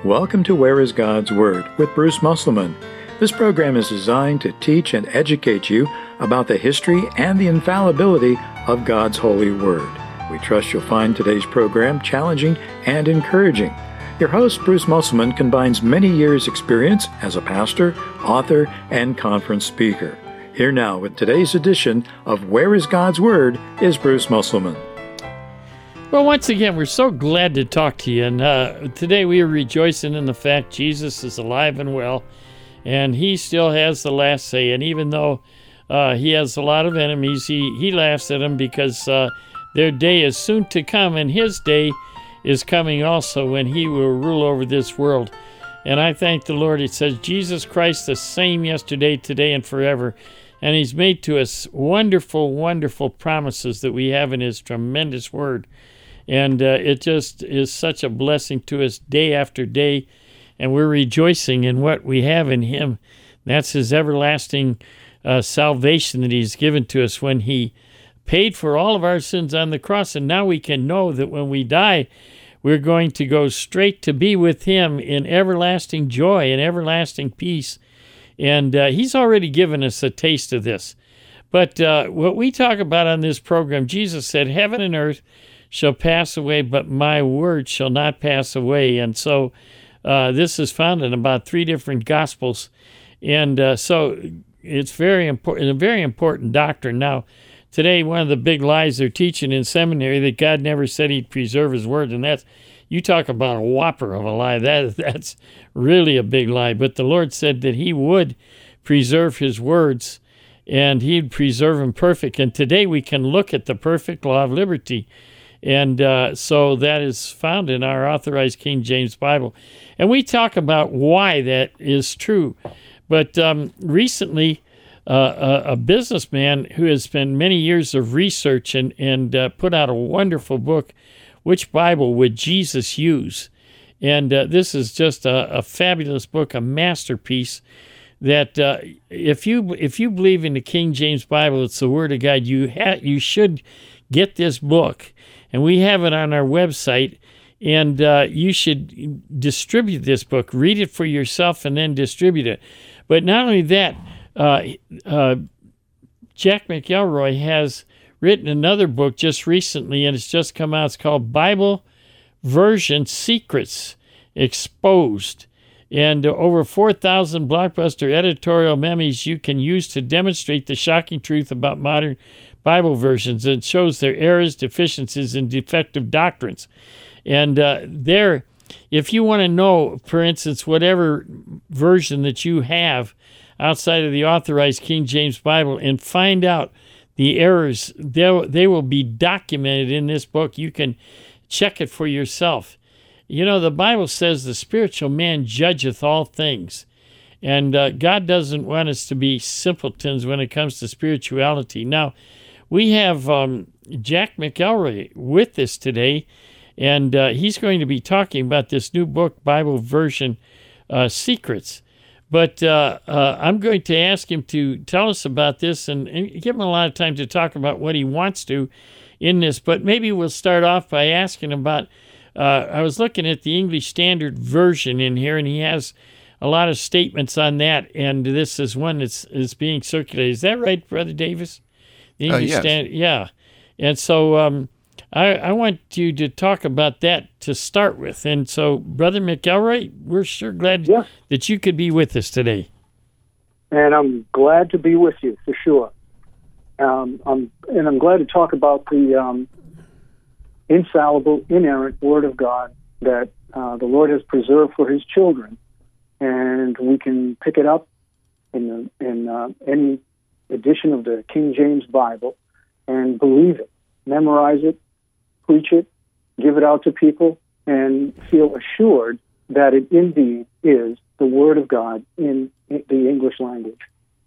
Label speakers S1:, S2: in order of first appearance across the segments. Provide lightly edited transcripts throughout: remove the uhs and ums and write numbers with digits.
S1: Welcome to Where is God's Word with Bruce Musselman. This program is designed to teach and educate you about the history and the infallibility of God's holy Word. We trust you'll find today's program challenging and encouraging. Your host, Bruce Musselman, combines many years' experience as a pastor, author, and conference speaker. Here now with today's edition of Where is God's Word is Bruce Musselman.
S2: Well, once again, we're so glad to talk to you. And today we are rejoicing in the fact Jesus is alive and well, and he still has the last say. And even though he has a lot of enemies, he laughs at them because their day is soon to come, and his day is coming also when he will rule over this world. And I thank the Lord. It says, Jesus Christ the same yesterday, today, and forever. And he's made to us wonderful, wonderful promises that we have in his tremendous word. And it just is such a blessing to us day after day. And we're rejoicing in what we have in him. That's his everlasting salvation that he's given to us when he paid for all of our sins on the cross. And now we can know that when we die, we're going to go straight to be with him in everlasting joy and everlasting peace. And he's already given us a taste of this. But what we talk about on this program, Jesus said, heaven and earth shall pass away, but my word shall not pass away. And so this is found in about 3 different Gospels. And so it's very important, a very important doctrine. Now, today, one of the big lies they're teaching in seminary that God never said he'd preserve his word. And that's, you talk about a whopper of a lie. That's really a big lie. But the Lord said that he would preserve his words and he'd preserve them perfect. And today we can look at the perfect law of liberty. And so that is found in our Authorized King James Bible. And we talk about why that is true. But recently, a businessman who has spent many years of research and put out a wonderful book, Which Bible Would Jesus Use? And this is just a fabulous book, a masterpiece that if you believe in the King James Bible, it's the Word of God, you should get this book. And we have it on our website, and you should distribute this book. Read it for yourself and then distribute it. But not only that, Jack McElroy has written another book just recently, and it's just come out. It's called Bible Version Secrets Exposed. And over 4,000 blockbuster editorial memes you can use to demonstrate the shocking truth about modern Bible versions. It shows their errors, deficiencies, and defective doctrines. And if you want to know, for instance, whatever version that you have outside of the Authorized King James Bible and find out the errors, they will be documented in this book. You can check it for yourself. You know, the Bible says the spiritual man judgeth all things. And God doesn't want us to be simpletons when it comes to spirituality. Now, we have Jack McElroy with us today, and he's going to be talking about this new book, Bible Version Secrets. But I'm going to ask him to tell us about this and give him a lot of time to talk about what he wants to in this. But maybe we'll start off by asking about, I was looking at the English Standard Version in here, and he has a lot of statements on that, and this is one that's being circulated. Is that right, Brother Davis? The English
S3: yes.
S2: Standard, yeah. And so I want you to talk about that to start with. And so, Brother McElroy, we're sure glad that you could be with us today.
S4: And I'm glad to be with you, for sure. I'm glad to talk about the infallible, inerrant Word of God that the Lord has preserved for his children. And we can pick it up in any edition of the King James Bible and believe it, memorize it, preach it, give it out to people, and feel assured that it indeed is the Word of God in the English language.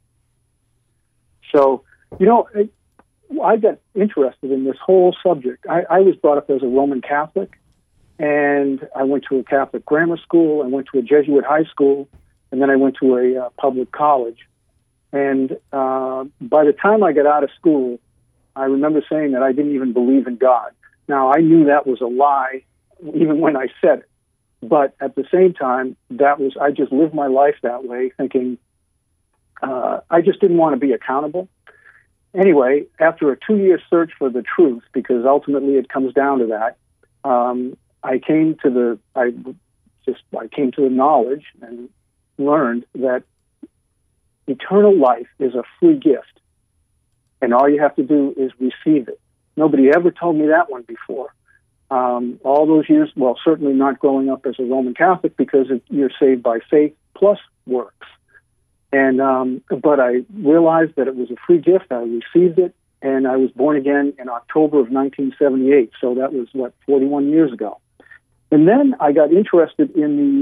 S4: So, you know, I got interested in this whole subject. I was brought up as a Roman Catholic, and I went to a Catholic grammar school, I went to a Jesuit high school, and then I went to a public college. And by the time I got out of school, I remember saying that I didn't even believe in God. Now, I knew that was a lie even when I said it. But at the same time, I just lived my life that way, thinking I just didn't want to be accountable. Anyway, after a 2-year search for the truth, because ultimately it comes down to that, I came to the knowledge and learned that eternal life is a free gift, and all you have to do is receive it. Nobody ever told me that one before. All those years, well, certainly not growing up as a Roman Catholic, because you're saved by faith plus works. And but I realized that it was a free gift. I received it, and I was born again in October of 1978. So that was 41 years ago. And then I got interested in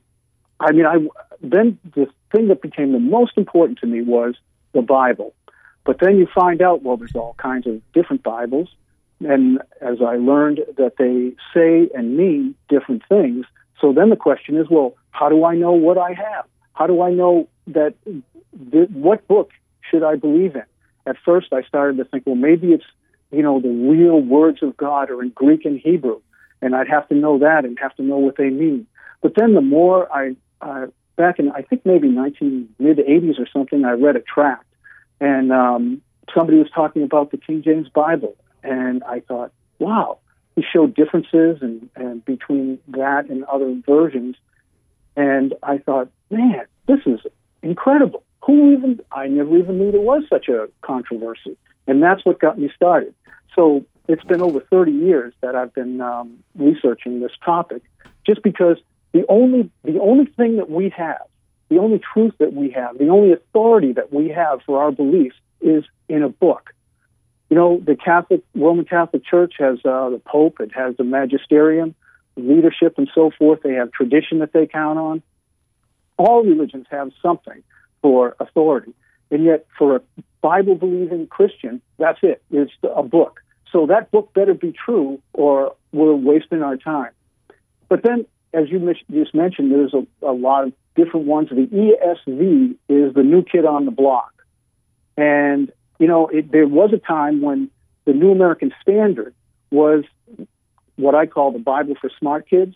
S4: then the thing that became the most important to me was the Bible. But then you find out, well, there's all kinds of different Bibles. And as I learned that they say and mean different things, so then the question is, well, how do I know what I have? How do I know that what book should I believe in? At first, I started to think, well, maybe it's, the real words of God are in Greek and Hebrew, and I'd have to know that and have to know what they mean. But then the more back in, I think maybe mid-80s or something, I read a tract, and somebody was talking about the King James Bible, and I thought, wow, he showed differences and between that and other versions, and I thought, man, this is incredible. I never even knew there was such a controversy. And that's what got me started. So it's been over 30 years that I've been researching this topic, just because the only thing that we have, the only truth that we have, the only authority that we have for our beliefs is in a book. The Roman Catholic Church has the Pope, it has the magisterium, leadership, and so forth. They have tradition that they count on. All religions have something for authority. And yet, for a Bible-believing Christian, that's it. It's a book. So that book better be true, or we're wasting our time. But then, as you just mentioned, there's a lot of different ones. The ESV is the new kid on the block. And, there was a time when the New American Standard was what I call the Bible for smart kids.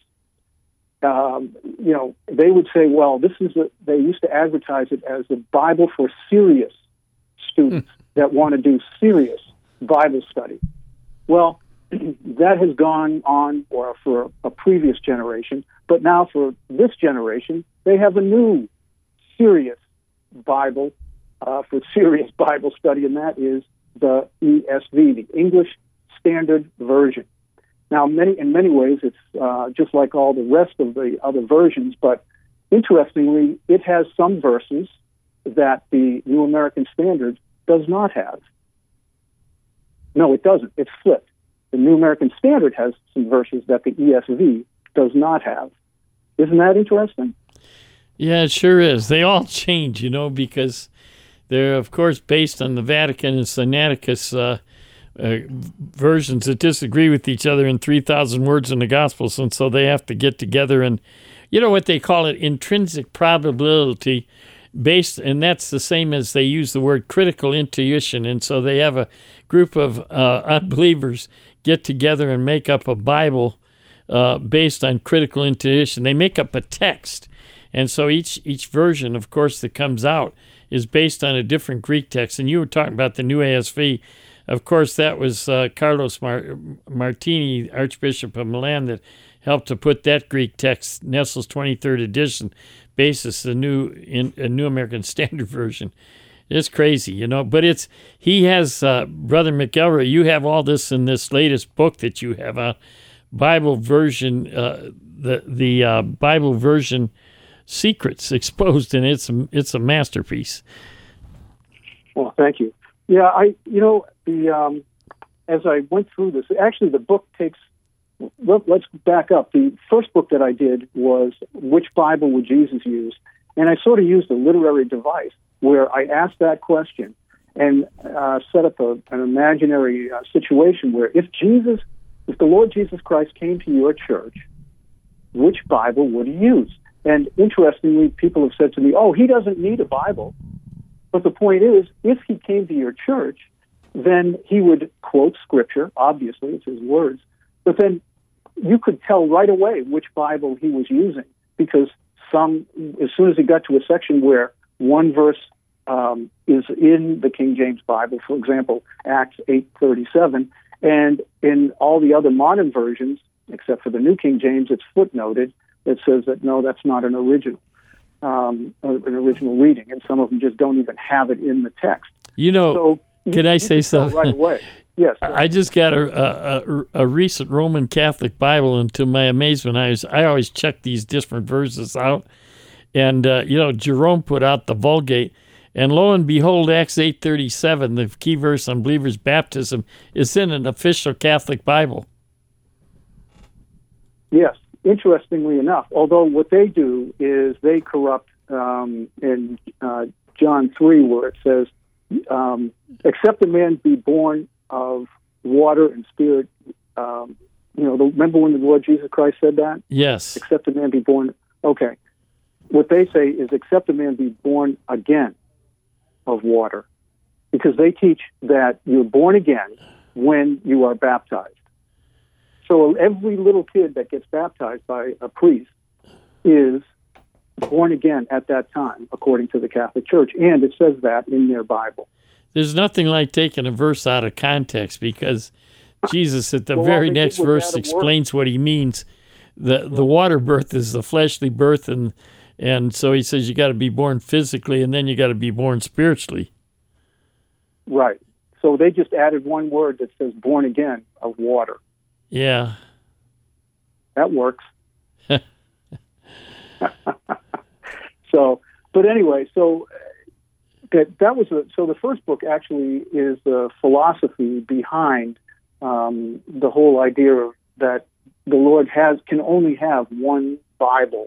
S4: They would say, well, they used to advertise it as the Bible for serious students that want to do serious Bible study. Well, that has gone on, or for a previous generation, but now for this generation, they have a new serious Bible for serious Bible study, and that is the ESV, the English Standard Version. Now, in many ways, it's just like all the rest of the other versions, but interestingly, it has some verses that the New American Standard does not have. No, it doesn't. It's flipped. The New American Standard has some verses that the ESV does not have. Isn't that interesting?
S2: Yeah, it sure is. They all change, because they're, of course, based on the Vatican and Sinaiticus versions that disagree with each other in 3,000 words in the Gospels, and so they have to get together and, what they call it, intrinsic probability based, and that's the same as they use the word critical intuition, and so they have a group of unbelievers get together and make up a Bible based on critical intuition. They make up a text, and so each version, of course, that comes out is based on a different Greek text, and you were talking about the new ASV. Of course, that was Carlos Martini, Archbishop of Milan, that helped to put that Greek text, Nestle's 23rd edition, basis the New American Standard Version. It's crazy, But he has, Brother McElroy, you have all this in this latest book that you have, a Bible version, the Bible version secrets exposed, and it's a masterpiece.
S4: Well, thank you. Yeah, as I went through this, actually the book takes, let's back up. The first book that I did was Which Bible Would Jesus Use? And I sort of used a literary device where I asked that question and set up an imaginary situation where if the Lord Jesus Christ came to your church, which Bible would he use? And interestingly, people have said to me, oh, he doesn't need a Bible. But the point is, if he came to your church, then he would quote Scripture, obviously, it's his words, but then you could tell right away which Bible he was using, because as soon as he got to a section where one verse is in the King James Bible, for example, Acts 8:37, and in all the other modern versions, except for the New King James, it's footnoted. It says that no, that's not an original reading, and some of them just don't even have it in the text.
S2: Can I say something?
S4: Right away. Yes.
S2: I just got a recent Roman Catholic Bible, and to my amazement, I always check these different verses out. And, Jerome put out the Vulgate, and lo and behold, Acts 8:37, the key verse on believers' baptism, is in an official Catholic Bible.
S4: Yes, interestingly enough, although what they do is they corrupt in John 3, where it says, except a man be born of water and spirit. Remember when the Lord Jesus Christ said that?
S2: Yes.
S4: Except a man be born. Okay. What they say is, except a man be born again of water, because they teach that you're born again when you are baptized. So every little kid that gets baptized by a priest is born again at that time, according to the Catholic Church, and it says that in their Bible.
S2: There's nothing like taking a verse out of context, because Jesus at the very next verse explains what he means. The water birth is the fleshly birth, and so he says you got to be born physically, and then you got to be born spiritually.
S4: Right. So they just added one word that says born again of water.
S2: Yeah.
S4: That works. But anyway, so the first book actually is the philosophy behind the whole idea that the Lord can only have one Bible,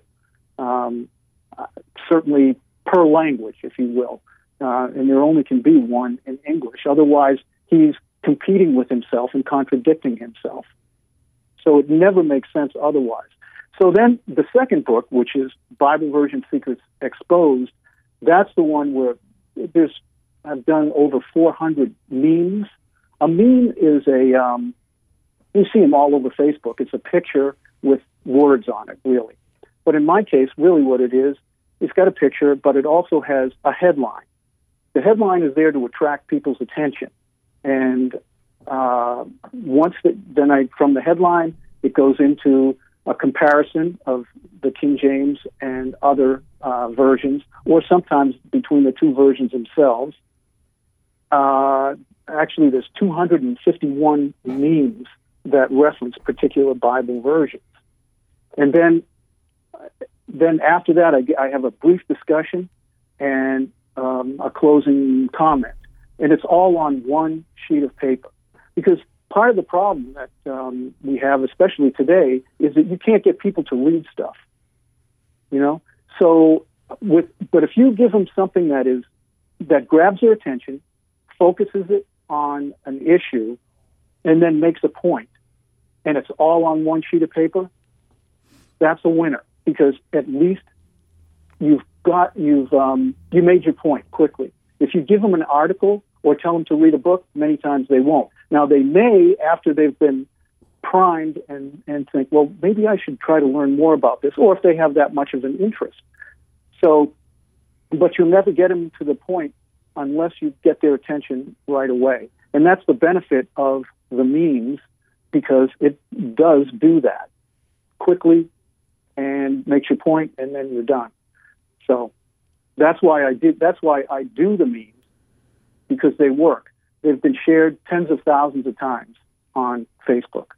S4: certainly per language, if you will, and there only can be one in English. Otherwise, he's competing with himself and contradicting himself. So it never makes sense otherwise. So then the second book, which is Bible Version Secrets Exposed, that's the one where I've done over 400 memes. A meme is you see them all over Facebook. It's a picture with words on it, really. But in my case, really what it is, it's got a picture, but it also has a headline. The headline is there to attract people's attention. And from the headline, it goes into a comparison of the King James and other versions, or sometimes between the two versions themselves. Actually, there's 251 memes that reference particular Bible versions. And then after that, I have a brief discussion and a closing comment. And it's all on one sheet of paper. Because part of the problem that we have, especially today, is that you can't get people to read stuff. But if you give them something that grabs their attention, focuses it on an issue, and then makes a point, and it's all on one sheet of paper, that's a winner, because at least you made your point quickly. If you give them an article or tell them to read a book, many times they won't. Now, they may, after they've been primed and think, well, maybe I should try to learn more about this, or if they have that much of an interest. But you'll never get them to the point unless you get their attention right away. And that's the benefit of the memes, because it does do that quickly and makes your point, and then you're done. So that's why I do the memes, because they work. They've been shared tens of thousands of times on Facebook.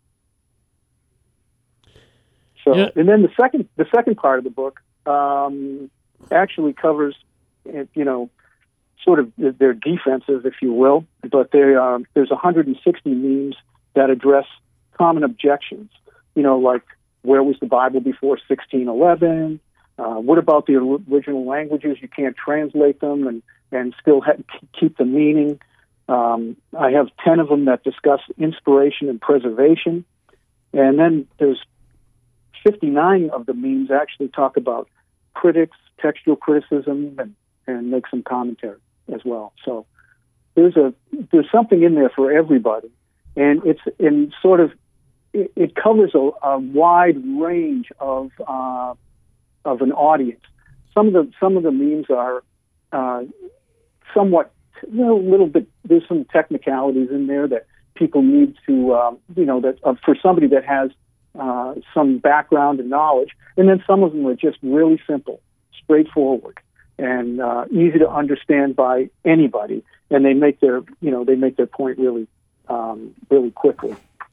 S4: So, yeah. And then the second part of the book actually covers, sort of their defensive, if you will. But there's 160 memes that address common objections. Like, where was the Bible before 1611? What about the original languages? You can't translate them and still keep the meaning. I have 10 of them that discuss inspiration and preservation. And then there's 59 of the memes actually talk about critics, textual criticism, and make some commentary as well. So there's something in there for everybody. And it covers a wide range of an audience. Some of the memes are somewhat, a little bit. There's some technicalities in there that people need to, for somebody that has some background and knowledge. And then some of them are just really simple, straightforward, and easy to understand by anybody. And they make their point really, really quickly.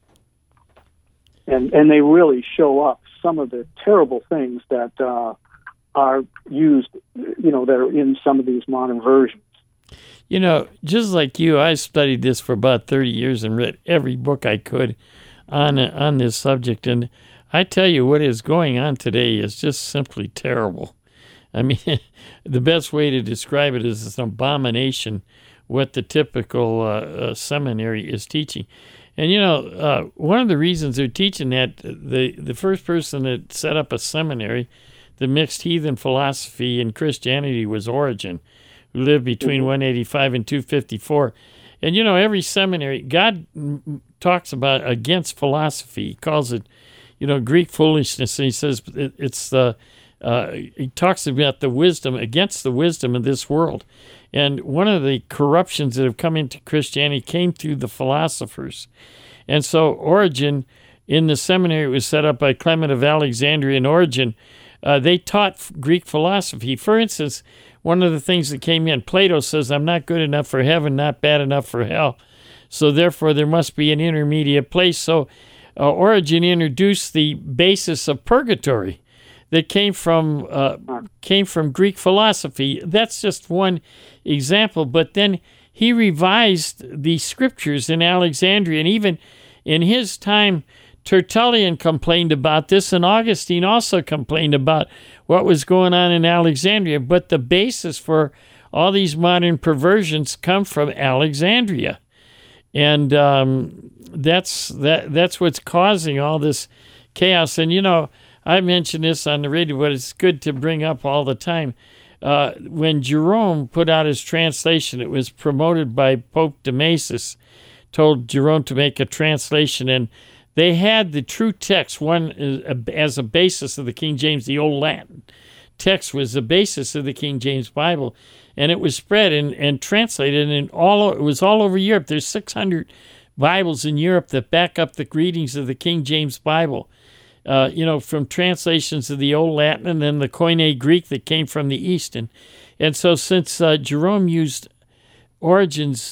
S4: And they really show up some of the terrible things that are used, that are in some of these modern versions.
S2: Just like you, I studied this for about 30 years and read every book I could on this subject. And I tell you, what is going on today is just simply terrible. I mean, the best way to describe it is an abomination what the typical seminary is teaching. And, one of the reasons they're teaching that, the first person that set up a seminary that mixed heathen philosophy and Christianity was Origen, who lived between 185 and 254. And, every seminary, God talks about against philosophy. He calls it, Greek foolishness. And he says he talks about the wisdom, against the wisdom of this world. And one of the corruptions that have come into Christianity came through the philosophers. And so Origen, in the seminary, was set up by Clement of Alexandria and Origen. They taught Greek philosophy. For instance, one of the things that came in, Plato says, I'm not good enough for heaven, not bad enough for hell. So therefore, there must be an intermediate place. So Origen introduced the basis of purgatory that came from Greek philosophy. That's just one example. But then he revised the scriptures in Alexandria, and even in his time, Tertullian complained about this, and Augustine also complained about what was going on in Alexandria. But the basis for all these modern perversions come from Alexandria, and that's what's causing all this chaos. And I mention this on the radio, but it's good to bring up all the time. When Jerome put out his translation, it was promoted by Pope Damasus, told Jerome to make a translation, and they had the true text, one as a basis of the King James. The Old Latin text was the basis of the King James Bible, and it was spread and translated, and it was all over Europe. There's 600 Bibles in Europe that back up the readings of the King James Bible. From translations of the Old Latin and then the Koine Greek that came from the East. And so since Jerome used Origen's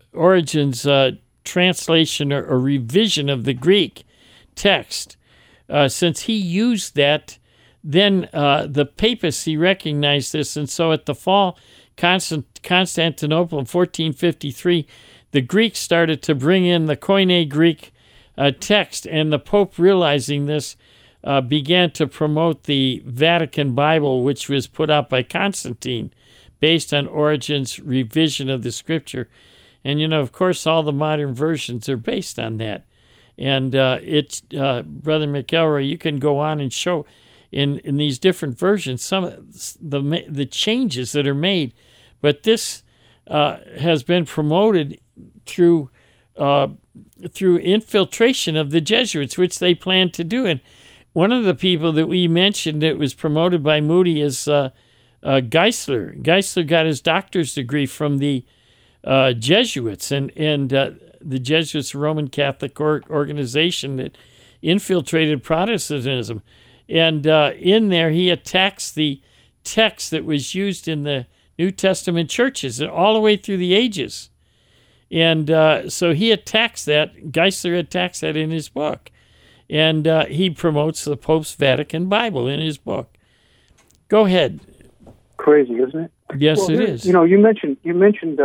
S2: translation or revision of the Greek text, since he used that, then the papacy recognized this. And so at the fall, Constantinople in 1453, the Greeks started to bring in the Koine Greek text, and the Pope, realizing this, began to promote the Vatican Bible, which was put out by Constantine, based on Origen's revision of the Scripture. And, of course, all the modern versions are based on that. And it's Brother McElroy, you can go on and show in these different versions some of the changes that are made. But this has been promoted through infiltration of the Jesuits, which they plan to do. And one of the people that we mentioned that was promoted by Moody is Geisler. Geisler got his doctor's degree from the Jesuits, and the Jesuits, Roman Catholic organization that infiltrated Protestantism. And in there, he attacks the text that was used in the New Testament churches all the way through the ages. And so he attacks that. Geisler attacks that in his book. And he promotes the Pope's Vatican Bible in his book. Go ahead.
S4: Crazy, isn't it?
S2: Yes, it is.
S4: You mentioned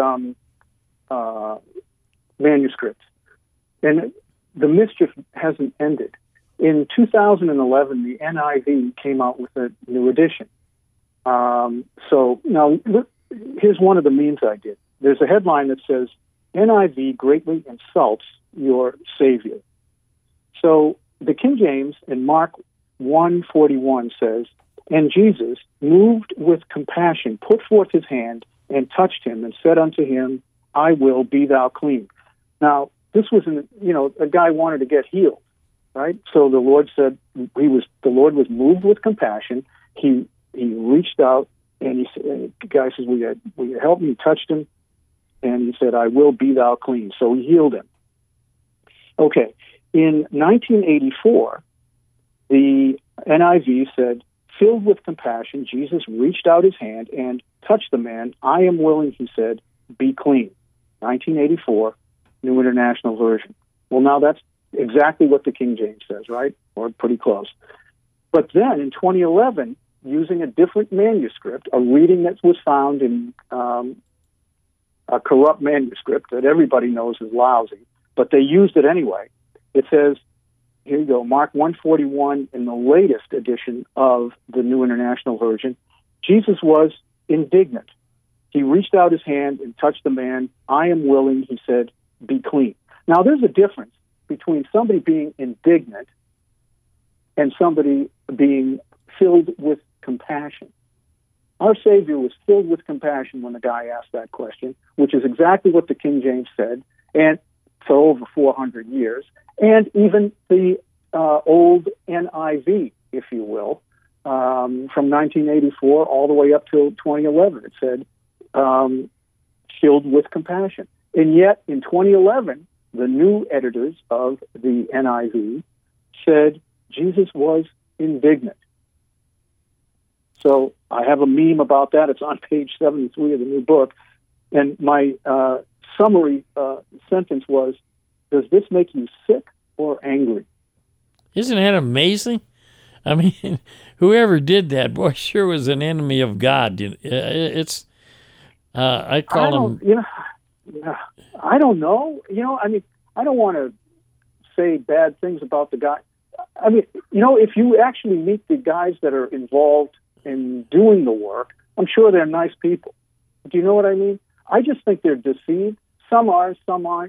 S4: manuscripts. And the mischief hasn't ended. In 2011, the NIV came out with a new edition. So now, here's one of the memes I did. There's a headline that says, NIV greatly insults your Savior. So the King James in Mark 1:41 says, and Jesus, moved with compassion, put forth his hand and touched him and said unto him, I will, be thou clean. Now, this was, a guy wanted to get healed. right? So the Lord said the Lord was moved with compassion. He reached out and the guy says, "Will you help me?" He touched him, and he said, "I will be thou clean." So he healed him. Okay, in 1984, the NIV said, "Filled with compassion, Jesus reached out his hand and touched the man. I am willing," he said, "be clean." 1984, New International Version. Well, now that's exactly what the King James says, right? Or pretty close. But then in 2011, using a different manuscript, a reading that was found in a corrupt manuscript that everybody knows is lousy, but they used it anyway. It says, here you go, Mark 141 in the latest edition of the New International Version, Jesus was indignant. He reached out his hand and touched the man. "I am willing," he said, "be clean." Now, there's a difference between somebody being indignant and somebody being filled with compassion. Our Savior was filled with compassion when the guy asked that question, which is exactly what the King James said, and for over 400 years, and even the old NIV, if you will, from 1984 all the way up till 2011. It said, filled with compassion. And yet, in 2011, the new editors of the NIV said Jesus was indignant. So I have a meme about that. It's on page 73 of the new book. And my summary sentence was, "Does this make you sick or angry?"
S2: Isn't that amazing? I mean, whoever did that, boy, sure was an enemy of God. It's, I call him...
S4: I don't know. I mean, I don't want to say bad things about the guy. I mean, if you actually meet the guys that are involved in doing the work, I'm sure they're nice people. Do you know what I mean? I just think they're deceived. Some are, some aren't.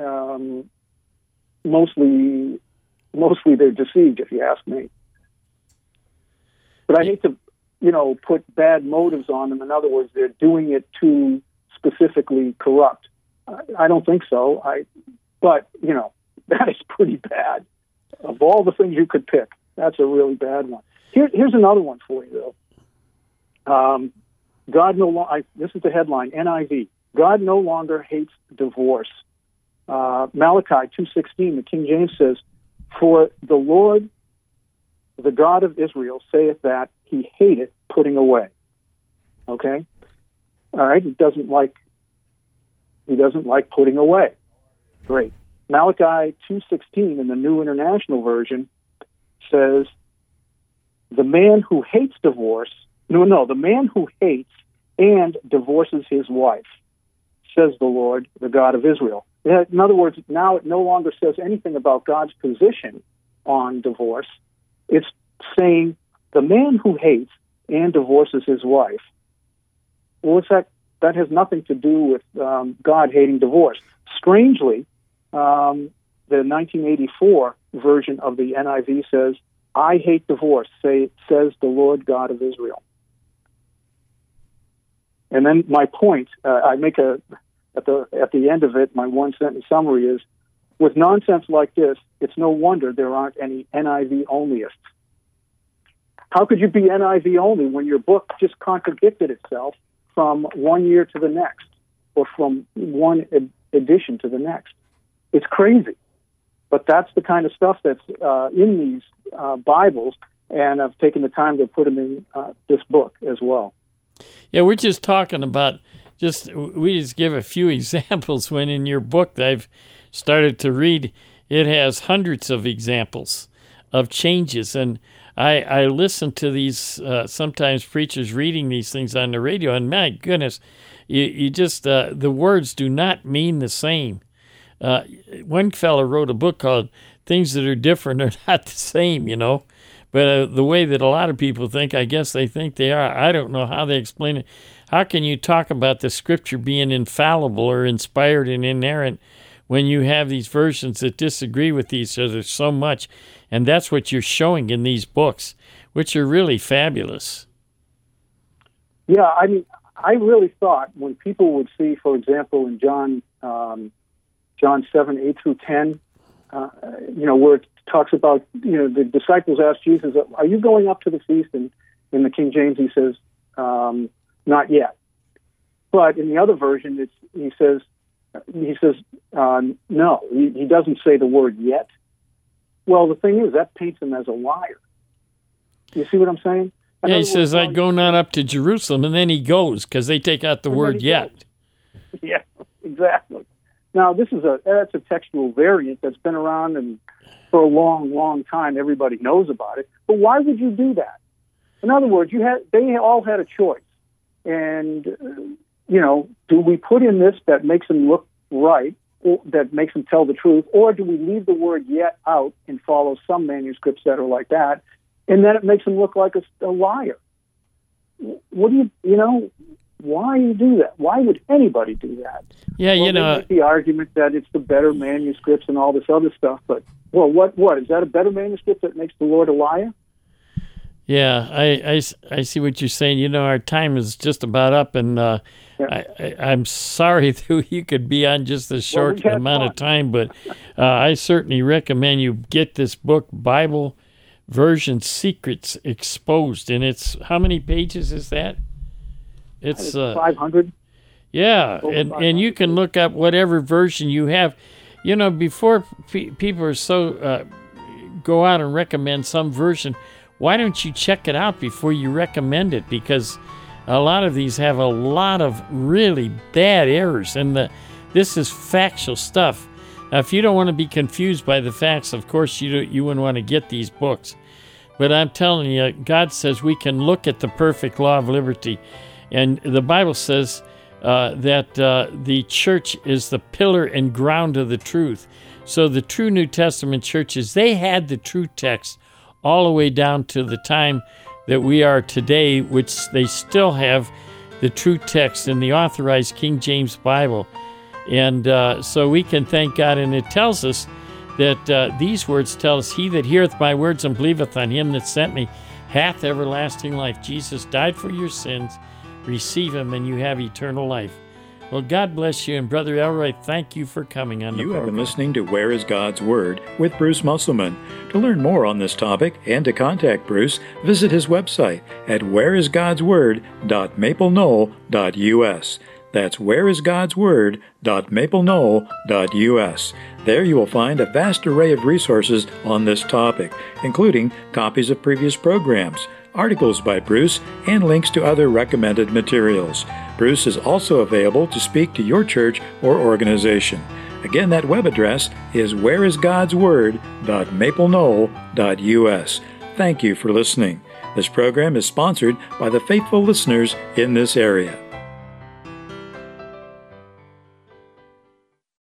S4: Mostly they're deceived, if you ask me. But I hate to, put bad motives on them. In other words, they're doing it to specifically corrupt. I don't think so. But that is pretty bad. Of all the things you could pick, that's a really bad one. Here's another one for you, though. God no longer. This is the headline, NIV. God no longer hates divorce. Malachi 2:16, the King James says, "For the Lord, the God of Israel, saith that he hateth putting away." Okay, all right. He doesn't like putting away. Great. Malachi 2:16 in the New International Version says, "The man who hates divorce, the man who hates and divorces his wife, says the Lord, the God of Israel." In other words, now it no longer says anything about God's position on divorce. It's saying the man who hates and divorces his wife. Well, that has nothing to do with God hating divorce. Strangely, the 1984 version of the NIV says, "I hate divorce, says the Lord God of Israel." And then my point, I make at the end of it, my one-sentence summary is, with nonsense like this, it's no wonder there aren't any NIV onlyists. How could you be NIV only when your book just contradicted itself from one year to the next, or from one edition to the next? It's crazy. But that's the kind of stuff that's in these Bibles, and I've taken the time to put them in this book as well.
S2: Yeah, we're just talking about, we just give a few examples, when in your book that I've started to read, it has hundreds of examples of changes. And I listen to these, sometimes preachers reading these things on the radio, and my goodness, you just, the words do not mean the same. One fellow wrote a book called Things That Are Different Are Not the Same, But the way that a lot of people think, I guess they think they are. I don't know how they explain it. How can you talk about the Scripture being infallible or inspired and inerrant when you have these versions that disagree with each other so much? And that's what you're showing in these books, which are really fabulous.
S4: Yeah, I mean, I really thought when people would see, for example, in John 7, 8 through 10, where it talks about, the disciples asked Jesus, "Are you going up to the feast?" And in the King James, he says, "Not yet." But in the other version, he says, no. He doesn't say the word yet. Well, the thing is, that paints him as a liar. You see what I'm saying?
S2: Yeah, he says, "I go not up to Jerusalem," and then he goes because they take out the word "yet."
S4: Yeah, exactly. Now, that's a textual variant that's been around and for a long, long time. Everybody knows about it. But why would you do that? In other words, they all had a choice. And, do we put in this that makes them look right, or that makes them tell the truth, or do we leave the word "yet" out and follow some manuscripts that are like that, and then it makes them look like a liar? What do why do you do that? Why would anybody do that?
S2: Yeah,
S4: they make the argument that it's the better manuscripts and all this other stuff, but, what? Is that a better manuscript that makes the Lord a liar?
S2: Yeah, I see what you're saying. Our time is just about up, and I'm sorry that you could be on just a short amount of time, but I certainly recommend you get this book, Bible Version Secrets Exposed, and it's, how many pages is that? It's
S4: 500.
S2: Yeah, and you can look up whatever version you have. Before people are so go out and recommend some version, why don't you check it out before you recommend it? Because a lot of these have a lot of really bad errors, and this is factual stuff. Now, if you don't want to be confused by the facts, of course you wouldn't want to get these books. But I'm telling you, God says we can look at the perfect law of liberty. And the Bible says that the church is the pillar and ground of the truth. So the true New Testament churches, they had the true text all the way down to the time that we are today, which they still have the true text in the authorized King James Bible. And so we can thank God. And it tells us that these words tell us, "He that heareth my words and believeth on him that sent me hath everlasting life." Jesus died for your sins. Receive him and you have eternal life. Well, God bless you. And Brother Elroy, thank you for coming on the program.
S1: You have been listening to Where is God's Word with Bruce Musselman. To learn more on this topic and to contact Bruce, visit his website at whereisgodsword.mapleknoll.us. That's whereisgodsword.mapleknoll.us. There you will find a vast array of resources on this topic, including copies of previous programs, articles by Bruce, and links to other recommended materials. Bruce is also available to speak to your church or organization. Again, that web address is whereisgodsword.mapleknoll.us. Thank you for listening. This program is sponsored by the faithful listeners in this area.